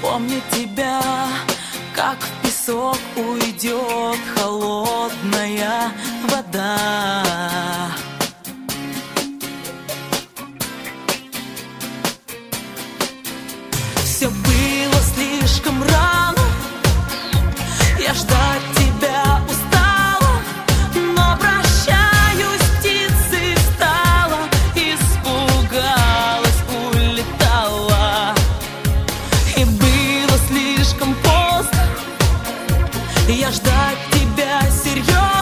помню тебя, как в песок уйдет холодная вода. Все было слишком рано, я ждать тебя устала, но прощаюсь, птицей стала, испугалась, улетала. И было слишком поздно, я ждать тебя серьезно.